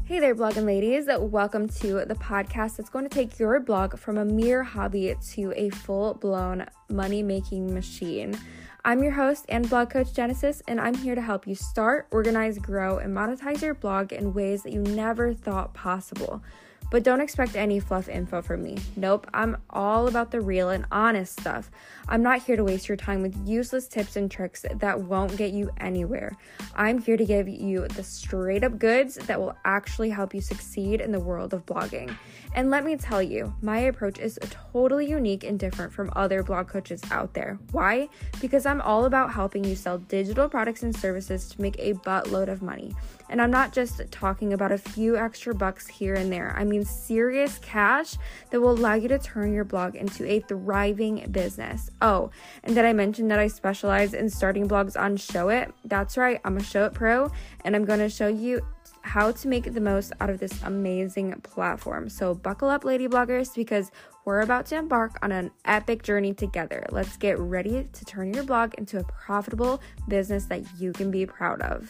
Hey there, blogging ladies. Welcome to the podcast that's going to take your blog from a mere hobby to a full-blown money-making machine. I'm your host and blog coach, Genesis, and I'm here to help you start, organize, grow, and monetize your blog in ways that you never thought possible. But don't expect any fluff info from me. Nope, I'm all about the real and honest stuff. I'm not here to waste your time with useless tips and tricks that won't get you anywhere. I'm here to give you the straight up goods that will actually help you succeed in the world of blogging. And let me tell you, my approach is totally unique and different from other blog coaches out there. Why? Because I'm all about helping you sell digital products and services to make a buttload of money. And I'm not just talking about a few extra bucks here and there. I mean serious cash that will allow you to turn your blog into a thriving business. Oh, and did I mention that I specialize in starting blogs on Showit? That's right, I'm a Showit pro, and I'm going to show you how to make the most out of this amazing platform. So buckle up, lady bloggers, because we're about to embark on an epic journey together. Let's get ready to turn your blog into a profitable business that you can be proud of.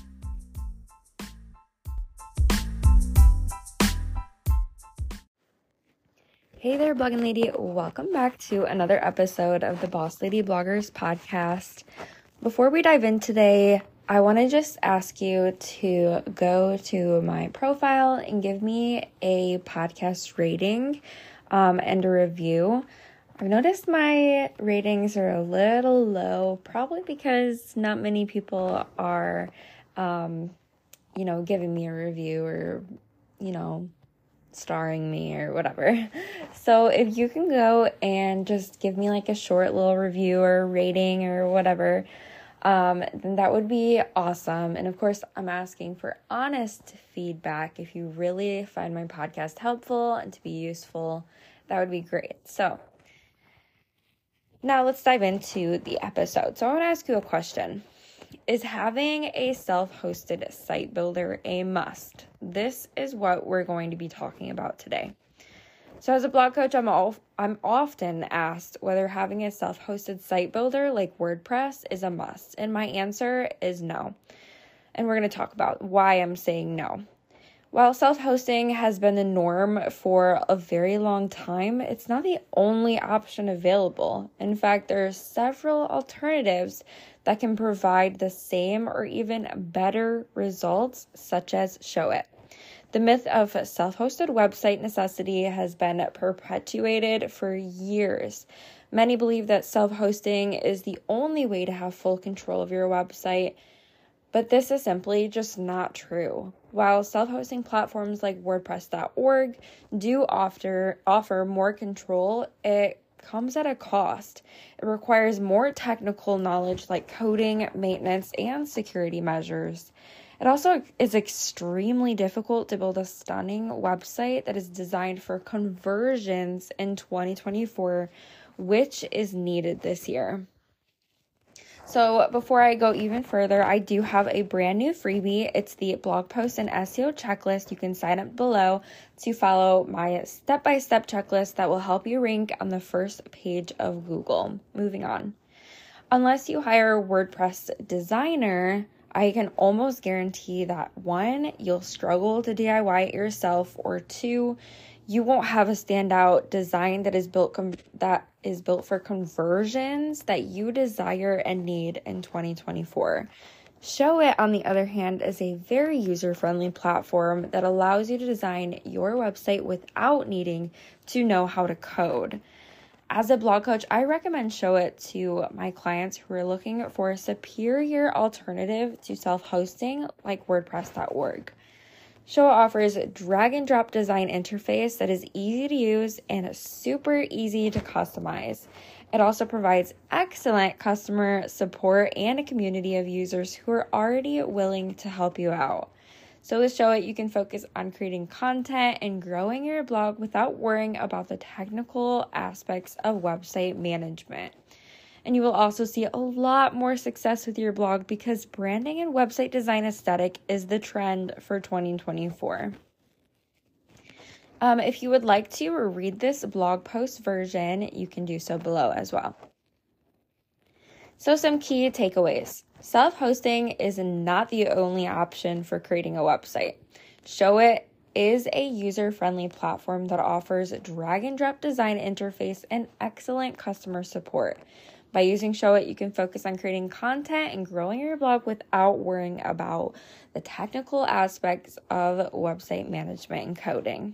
Hey there, blogging lady. Welcome back to another episode of the Boss Lady Bloggers podcast. Before we dive in today, I want to just ask you to go to my profile and give me a podcast rating and a review. I've noticed my ratings are a little low, probably because not many people are, giving me a review or, starring me or whatever. So if you can go and just give me like a short little review or rating or whatever, then that would be awesome. And of course, I'm asking for honest feedback. If you really find my podcast helpful and to be useful, that would be great. So now let's dive into the episode. So I want to ask you a question. Is having a self-hosted site builder a must? This is what we're going to be talking about today. So as a blog coach, I'm often asked whether having a self-hosted site builder like WordPress is a must. And my answer is no. And we're going to talk about why I'm saying no. While self-hosting has been the norm for a very long time, it's not the only option available. In fact, there are several alternatives that can provide the same or even better results, such as Showit. The myth of self-hosted website necessity has been perpetuated for years. Many believe that self-hosting is the only way to have full control of your website, but this is simply just not true. While self-hosting platforms like WordPress.org do offer more control, it comes at a cost. It requires more technical knowledge like coding, maintenance, and security measures. It also is extremely difficult to build a stunning website that is designed for conversions in 2024, which is needed this year. So before I go even further, I do have a brand new freebie. It's the blog post and SEO checklist. You can sign up below to follow my step-by-step checklist that will help you rank on the first page of Google. Moving on. Unless you hire a WordPress designer, I can almost guarantee that 1, you'll struggle to DIY it yourself, or 2, you won't have a standout design that is built for conversions that you desire and need in 2024. Showit, on the other hand, is a very user-friendly platform that allows you to design your website without needing to know how to code. As a blog coach, I recommend Showit to my clients who are looking for a superior alternative to self-hosting like WordPress.org. Showit offers a drag-and-drop design interface that is easy to use and super easy to customize. It also provides excellent customer support and a community of users who are already willing to help you out. So with Showit, you can focus on creating content and growing your blog without worrying about the technical aspects of website management. And you will also see a lot more success with your blog because branding and website design aesthetic is the trend for 2024. If you would like to read this blog post version, you can do so below as well. So some key takeaways. Self-hosting is not the only option for creating a website. Showit is a user-friendly platform that offers drag-and-drop design interface and excellent customer support. By using Showit, you can focus on creating content and growing your blog without worrying about the technical aspects of website management and coding.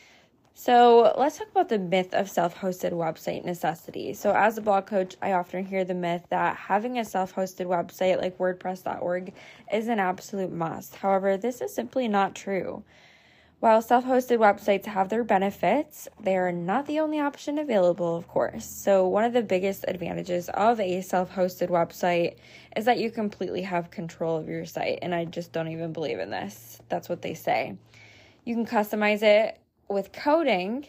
So let's talk about the myth of self-hosted website necessity. So as a blog coach, I often hear the myth that having a self-hosted website like WordPress.org is an absolute must. However, this is simply not true. While self-hosted websites have their benefits, they are not the only option available, of course. So one of the biggest advantages of a self-hosted website is that you completely have control of your site. And I just don't even believe in this. That's what they say. You can customize it with coding,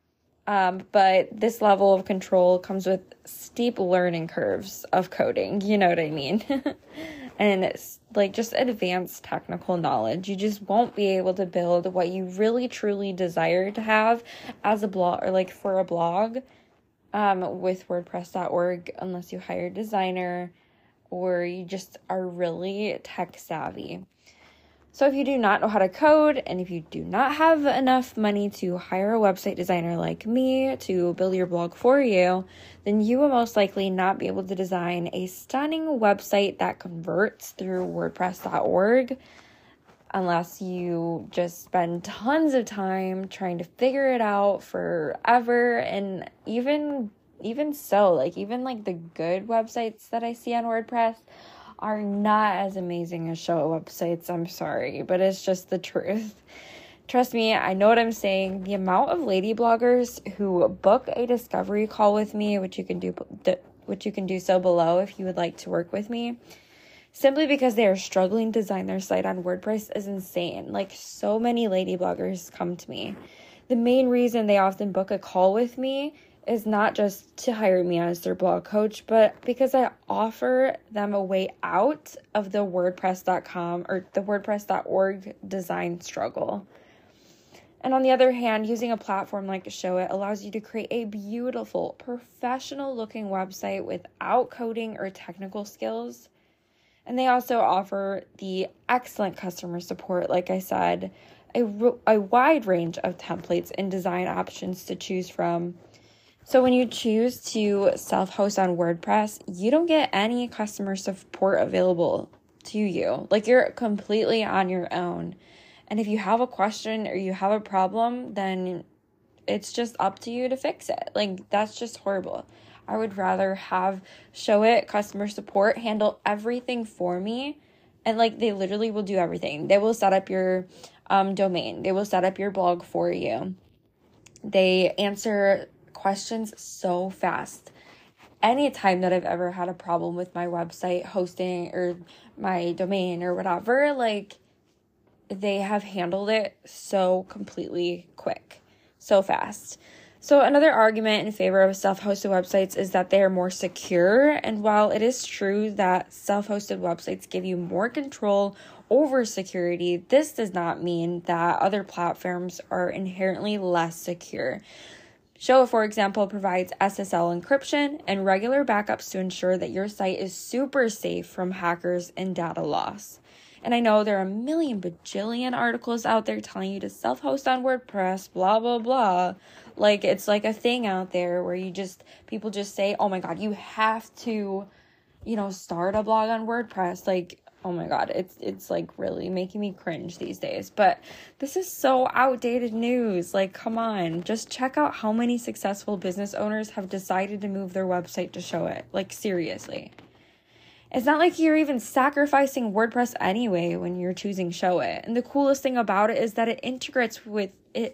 but this level of control comes with steep learning curves of coding. You know what I mean? And it's like just advanced technical knowledge. You just won't be able to build what you really truly desire to have as a blog or like for a blog with WordPress.org unless you hire a designer or you just are really tech savvy. So if you do not know how to code and if you do not have enough money to hire a website designer like me to build your blog for you, then you will most likely not be able to design a stunning website that converts through WordPress.org unless you just spend tons of time trying to figure it out forever. And even so, like the good websites that I see on WordPress are not as amazing as Showit websites. I'm sorry, but it's just the truth. Trust me, I know what I'm saying. The amount of lady bloggers who book a discovery call with me, which you can do so below if you would like to work with me, simply because they are struggling to design their site on WordPress is insane. Like, so many lady bloggers come to me. The main reason they often book a call with me is not just to hire me as their blog coach, but because I offer them a way out of the WordPress.com or the WordPress.org design struggle. And on the other hand, using a platform like Showit allows you to create a beautiful, professional-looking website without coding or technical skills. And they also offer the excellent customer support, like I said, a wide range of templates and design options to choose from. So when you choose to self-host on WordPress, you don't get any customer support available to you. Like, you're completely on your own. And if you have a question or you have a problem, then it's just up to you to fix it. Like, that's just horrible. I would rather have Showit customer support handle everything for me. And like, they literally will do everything. They will set up your domain. They will set up your blog for you. They answer questions so fast. Anytime that I've ever had a problem with my website hosting or my domain or whatever, like, they have handled it so completely quick, so fast. So another argument in favor of self-hosted websites is that they are more secure. And while it is true that self-hosted websites give you more control over security, this does not mean that other platforms are inherently less secure. Showit, for example, provides SSL encryption and regular backups to ensure that your site is super safe from hackers and data loss. And I know there are a million bajillion articles out there telling you to self-host on WordPress, blah, blah, blah. Like, it's like a thing out there where people just say, oh my God, you have to, start a blog on WordPress. Like, oh my God, it's like really making me cringe these days. But this is so outdated news. Like, come on, just check out how many successful business owners have decided to move their website to Showit. Like, seriously. It's not like you're even sacrificing WordPress anyway when you're choosing Showit. And the coolest thing about it is that it integrates with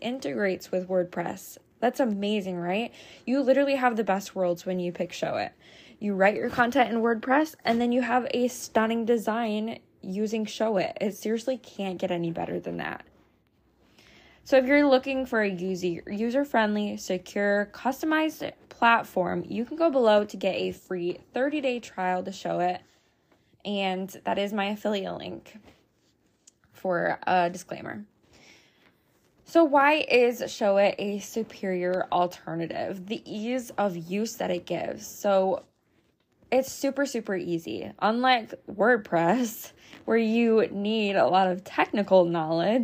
WordPress. That's amazing, right? You literally have the best worlds when you pick Showit. You write your content in WordPress, and then you have a stunning design using Showit. It seriously can't get any better than that. So if you're looking for a user-friendly, secure, customized platform, you can go below to get a free 30-day trial to Showit. And that is my affiliate link for a disclaimer. So why is Showit a superior alternative? The ease of use that it gives. So it's super, super easy. Unlike WordPress, where you need a lot of technical knowledge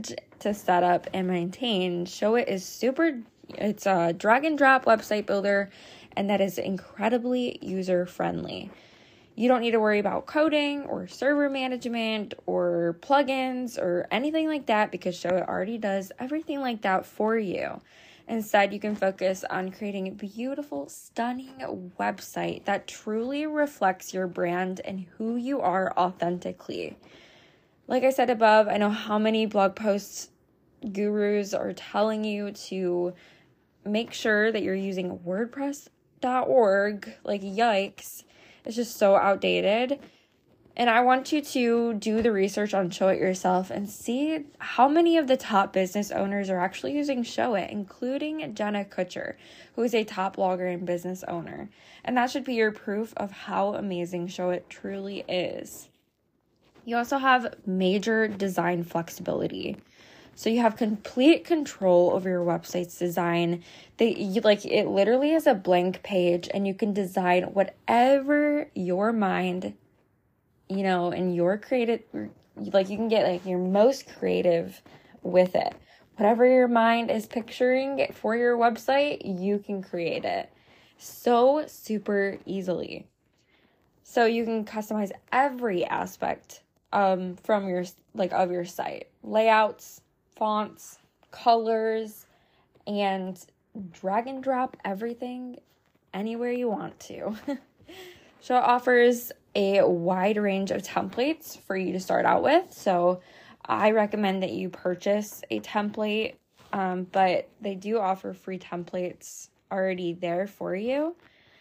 to set up and maintain, Showit is it's a drag and drop website builder, and that is incredibly user friendly. You don't need to worry about coding or server management or plugins or anything like that, because Showit already does everything like that for you. Instead, you can focus on creating a beautiful, stunning website that truly reflects your brand and who you are authentically. Like I said above, I know how many blog posts gurus are telling you to make sure that you're using WordPress.org. Like, yikes. It's just so outdated. And I want you to do the research on Showit yourself and see how many of the top business owners are actually using Showit, including Jenna Kutcher, who is a top blogger and business owner. And that should be your proof of how amazing Showit truly is. You also have major design flexibility. So you have complete control over your website's design. It literally is a blank page, and you can design whatever your mind, and your creative, you can get your most creative with it. Whatever your mind is picturing for your website, you can create it so super easily. So you can customize every aspect from your of your site, layouts, fonts, colors, and drag and drop everything anywhere you want to. So it offers a wide range of templates for you to start out with. So I recommend that you purchase a template, but they do offer free templates already there for you.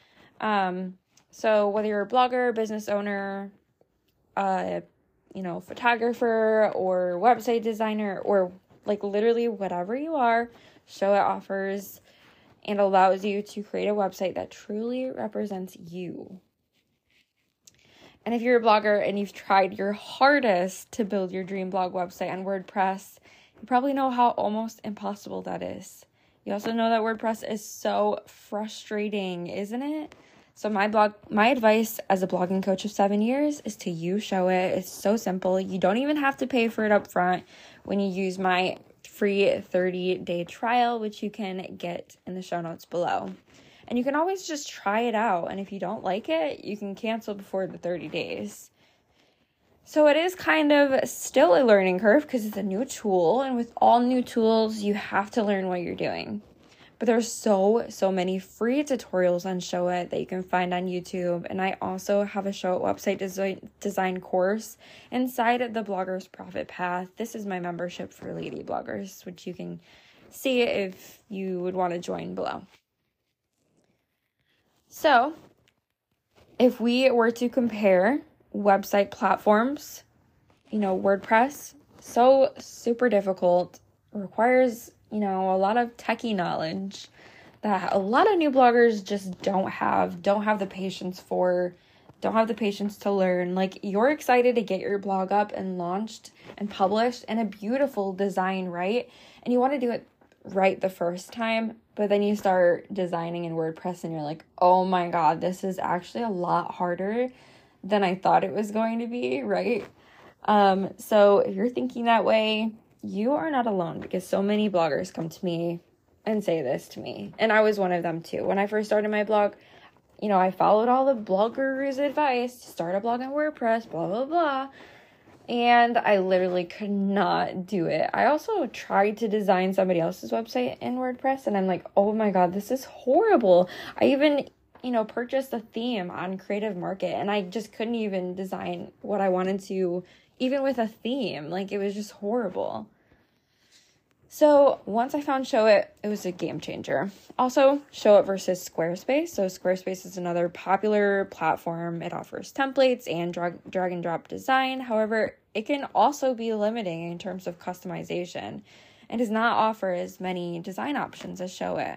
So whether you're a blogger, business owner, photographer or website designer, or literally whatever you are, Showit offers and allows you to create a website that truly represents you. And if you're a blogger and you've tried your hardest to build your dream blog website on WordPress, you probably know how almost impossible that is. You also know that WordPress is so frustrating, isn't it? So my advice as a blogging coach of 7 years is to use Showit. It's so simple. You don't even have to pay for it up front when you use my free 30-day trial, which you can get in the show notes below. And you can always just try it out. And if you don't like it, you can cancel before the 30 days. So it is kind of still a learning curve because it's a new tool. And with all new tools, you have to learn what you're doing. But there's so many free tutorials on Showit that you can find on YouTube. And I also have a Showit website design course inside of the Blogger's Profit Path. This is my membership for lady bloggers, which you can see if you would want to join below. So if we were to compare website platforms, WordPress, so super difficult, requires a lot of techie knowledge that a lot of new bloggers just don't have the patience for, don't have the patience to learn. You're excited to get your blog up and launched and published and a beautiful design, right? And you want to do it right the first time, but then you start designing in WordPress and you're like, oh my God, this is actually a lot harder than I thought it was going to be, right? So if you're thinking that way, you are not alone, because so many bloggers come to me and say this to me. And I was one of them too. When I first started my blog, I followed all the bloggers' advice to start a blog on WordPress, blah, blah, blah. And I literally could not do it. I also tried to design somebody else's website in WordPress, and I'm like, oh my God, this is horrible. I even, purchased a theme on Creative Market, and I just couldn't even design what I wanted to, even with a theme. It was just horrible. So once I found Showit, it was a game changer. Also, Showit versus Squarespace. So Squarespace is another popular platform. It offers templates and drag and drop design. However, it can also be limiting in terms of customization and does not offer as many design options as Showit.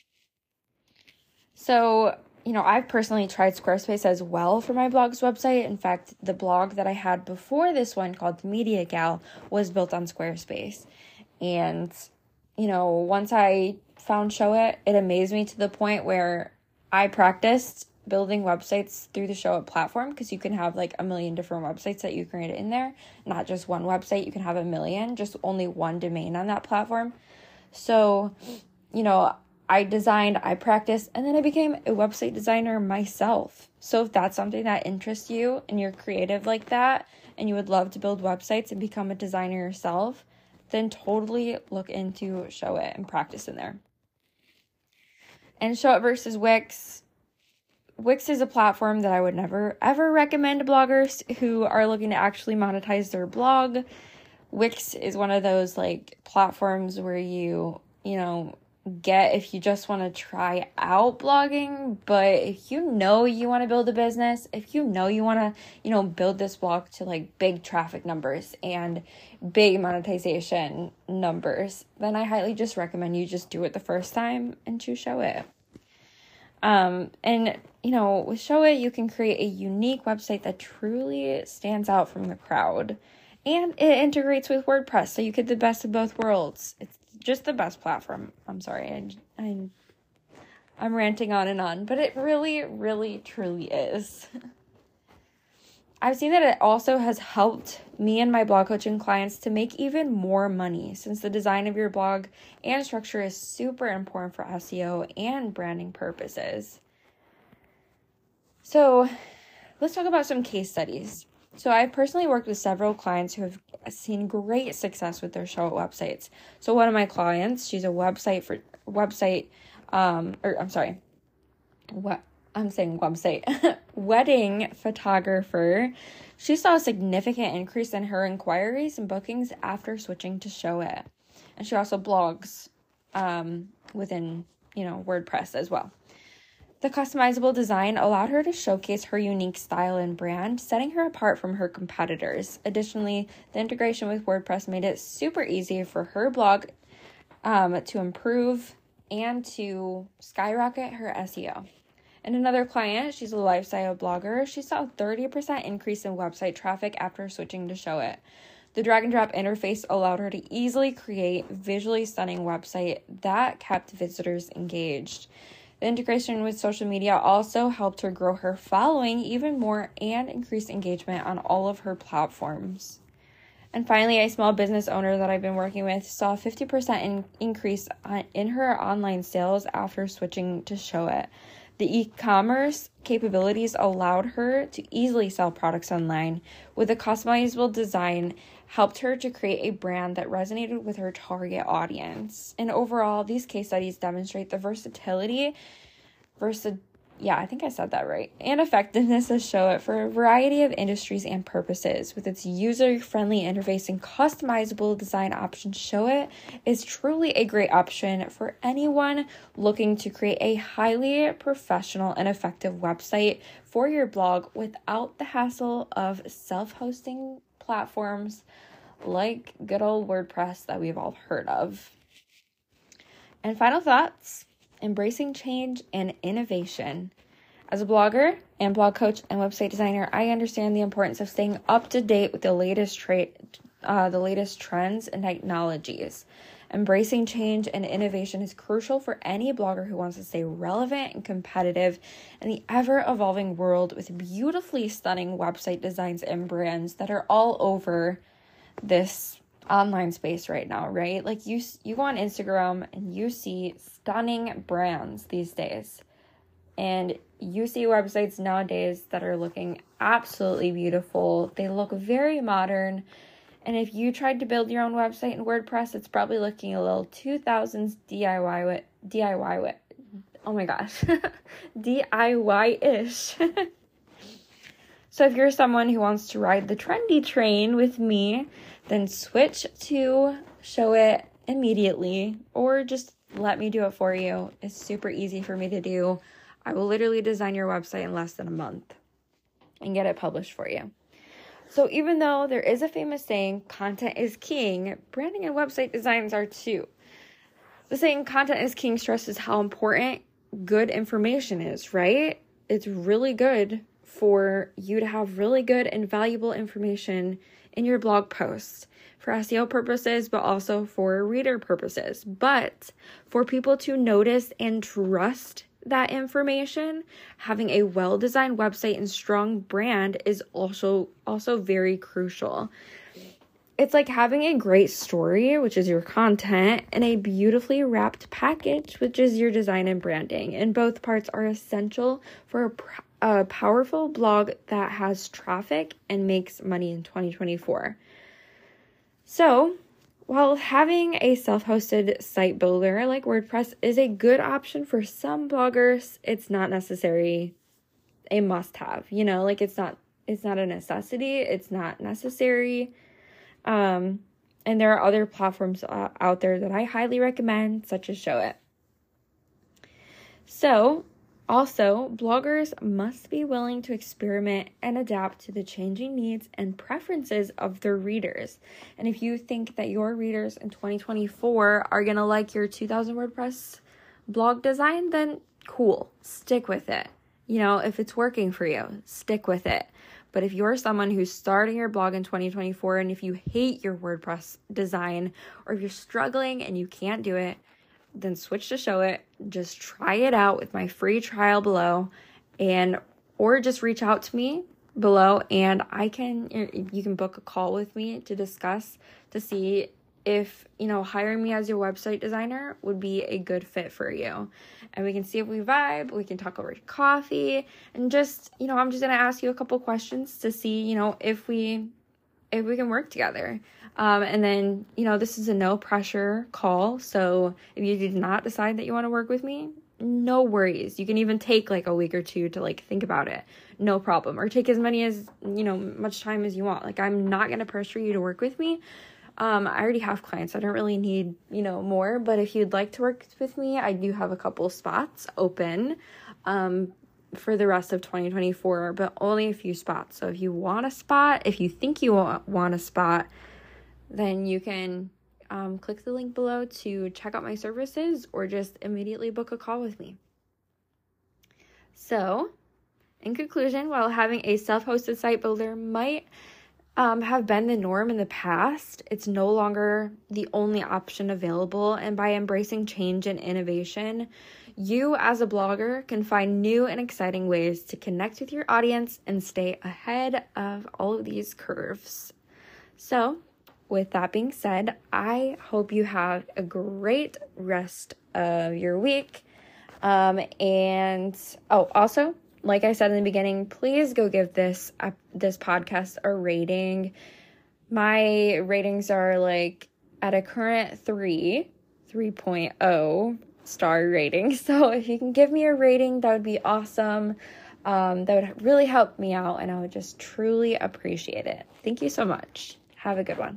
So, I've personally tried Squarespace as well for my blog's website. In fact, the blog that I had before this one, called Media Gal, was built on Squarespace. And, once I found Showit, it amazed me to the point where I practiced building websites through the Showit platform, because you can have like a million different websites that you create in there, not just one website. You can have a million, just only one domain on that platform. So, I designed, I practiced, and then I became a website designer myself. So if that's something that interests you and you're creative like that and you would love to build websites and become a designer yourself, then totally look into Showit and practice in there. And Showit versus Wix. Wix is a platform that I would never ever recommend to bloggers who are looking to actually monetize their blog. Wix is one of those like platforms where you get if you just want to try out blogging, but if you want to build a business, if you want to, build this blog to like big traffic numbers and big monetization numbers, then I highly just recommend you just do it the first time and choose Showit. With Showit, you can create a unique website that truly stands out from the crowd. And it integrates with WordPress, so you get the best of both worlds. It's just the best platform. I'm sorry, I'm ranting on, but it really, really, truly is. I've seen that it also has helped me and my blog coaching clients to make even more money, since the design of your blog and structure is super important for SEO and branding purposes. So let's talk about some case studies. So I've personally worked with several clients who have seen great success with their Showit websites. So one of my clients, she's a wedding photographer. She saw a significant increase in her inquiries and bookings after switching to Showit. And she also blogs within, WordPress as well. The customizable design allowed her to showcase her unique style and brand, setting her apart from her competitors. Additionally, the integration with WordPress made it super easy for her blog to improve and to skyrocket her SEO. And another client, she's a lifestyle blogger. She saw a 30% increase in website traffic after switching to Showit. The drag and drop interface allowed her to easily create a visually stunning website that kept visitors engaged. The integration with social media also helped her grow her following even more and increase engagement on all of her platforms. And finally, a small business owner that I've been working with saw a 50% increase in her online sales after switching to Showit. The e-commerce capabilities allowed her to easily sell products online, with a customizable design helped her to create a brand that resonated with her target audience. And overall, these case studies demonstrate the versatility, and effectiveness of Showit for a variety of industries and purposes. With its user-friendly interface and customizable design options, Showit is truly a great option for anyone looking to create a highly professional and effective website for your blog without the hassle of self-hosting platforms like good old WordPress that we've all heard of. And final thoughts: embracing change and innovation. As a blogger and blog coach and website designer, I understand the importance of staying up to date with the latest trends and technologies. Embracing change and innovation is crucial for any blogger who wants to stay relevant and competitive in the ever-evolving world, with beautifully stunning website designs and brands that are all over this online space right now, right? Like you go on Instagram and you see stunning brands these days, and you see websites nowadays that are looking absolutely beautiful. They look very modern. And if you tried to build your own website in WordPress, it's probably looking a little 2000s DIY oh my gosh, DIY-ish. So if you're someone who wants to ride the trendy train with me, then switch to Showit immediately, or just let me do it for you. It's super easy for me to do. I will literally design your website in less than a month and get it published for you. So even though there is a famous saying, content is king, branding and website designs are too. The saying content is king stresses how important good information is, right? It's really good for you to have really good and valuable information in your blog posts for SEO purposes, but also for reader purposes. But for people to notice and trust that information, having a well-designed website and strong brand is also very crucial. It's like having a great story, which is your content, and a beautifully wrapped package, which is your design and branding. And both parts are essential for a powerful blog that has traffic and makes money in 2024. So, while having a self-hosted site builder like WordPress is a good option for some bloggers, it's not necessarily a must-have. Like it's not a necessity. It's not necessary. And there are other platforms out there that I highly recommend, such as Showit. So, also, bloggers must be willing to experiment and adapt to the changing needs and preferences of their readers. And if you think that your readers in 2024 are going to like your 2000 WordPress blog design, then cool, stick with it. If it's working for you, stick with it. But if you're someone who's starting your blog in 2024 and if you hate your WordPress design or if you're struggling and you can't do it, then switch to Showit. Just try it out with my free trial below, or just reach out to me below and you can book a call with me to discuss to see if hiring me as your website designer would be a good fit for you. And we can see if we vibe, we can talk over coffee, and just I'm just gonna ask you a couple questions to see if we can work together. And then, this is a no pressure call. So if you do not decide that you want to work with me, no worries. You can even take like a week or two to think about it. No problem. Or take as much time as you want. Like, I'm not going to pressure you to work with me. I already have clients. I don't really need, more. But if you'd like to work with me, I do have a couple spots open for the rest of 2024, but only a few spots. So if you want a spot, if you think you want a spot, then you can click the link below to check out my services or just immediately book a call with me. So, in conclusion, while having a self-hosted site builder might have been the norm in the past, it's no longer the only option available. And by embracing change and innovation, you as a blogger can find new and exciting ways to connect with your audience and stay ahead of all of these curves. So, with that being said, I hope you have a great rest of your week. Also, like I said in the beginning, please go give this podcast a rating. My ratings are at a current 3.0 star rating. So if you can give me a rating, that would be awesome. That would really help me out, and I would just truly appreciate it. Thank you so much. Have a good one.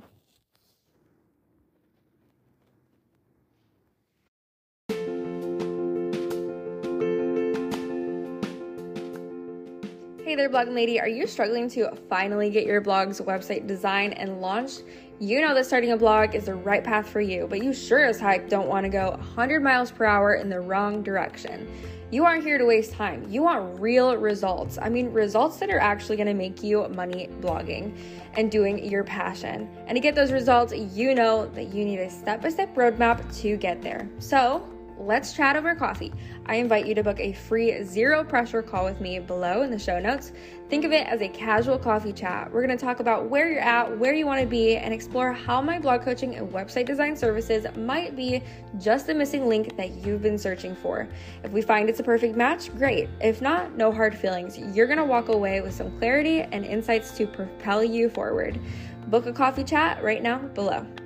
Hey there, blogging lady. Are you struggling to finally get your blog's website designed and launched? You know that starting a blog is the right path for you, but you sure as heck don't want to go 100 miles per hour in the wrong direction. You aren't here to waste time. You want real results. Results that are actually going to make you money blogging and doing your passion. And to get those results, you know that you need a step-by-step roadmap to get there. So, let's chat over coffee. I invite you to book a free zero pressure call with me below in the show notes. Think of it as a casual coffee chat. We're going to talk about where you're at, where you want to be, and explore how my blog coaching and website design services might be just the missing link that you've been searching for. If we find it's a perfect match, great. If not, no hard feelings. You're going to walk away with some clarity and insights to propel you forward. Book a coffee chat right now below.